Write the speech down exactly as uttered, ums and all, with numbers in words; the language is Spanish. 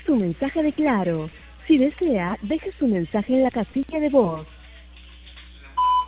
su mensaje de Claro. Si desea, deje su mensaje en la casilla de voz.